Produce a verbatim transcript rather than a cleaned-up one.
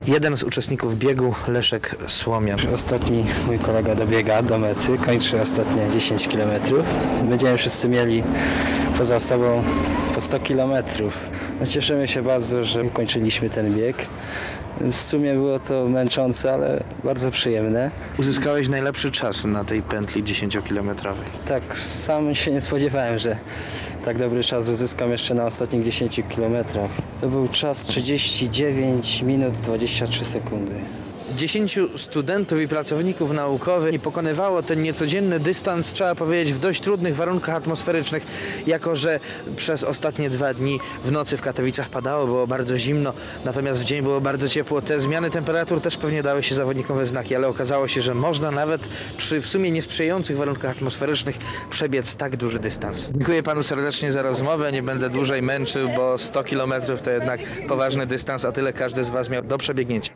Jeden z uczestników biegu, Leszek Słomian. Ostatni mój kolega dobiega do mety, kończy ostatnie dziesięć kilometrów. Będziemy wszyscy mieli poza sobą po sto kilometrów. No cieszymy się bardzo, że ukończyliśmy ten bieg. W sumie było to męczące, ale bardzo przyjemne. Uzyskałeś najlepszy czas na tej pętli dziesięciokilometrowej. Tak, sam się nie spodziewałem, że tak dobry czas uzyskam jeszcze na ostatnich dziesięciu kilometrach. To był czas trzydzieści dziewięć minut dwadzieścia trzy sekundy. Dziesięciu studentów i pracowników naukowych pokonywało ten niecodzienny dystans, trzeba powiedzieć, w dość trudnych warunkach atmosferycznych, jako że przez ostatnie dwa dni w nocy w Katowicach padało, było bardzo zimno, natomiast w dzień było bardzo ciepło. Te zmiany temperatur też pewnie dały się zawodnikom we znaki, ale okazało się, że można nawet przy w sumie niesprzyjających warunkach atmosferycznych przebiec tak duży dystans. Dziękuję panu serdecznie za rozmowę, nie będę dłużej męczył, bo sto kilometrów to jednak poważny dystans, a tyle każdy z was miał do przebiegnięcia.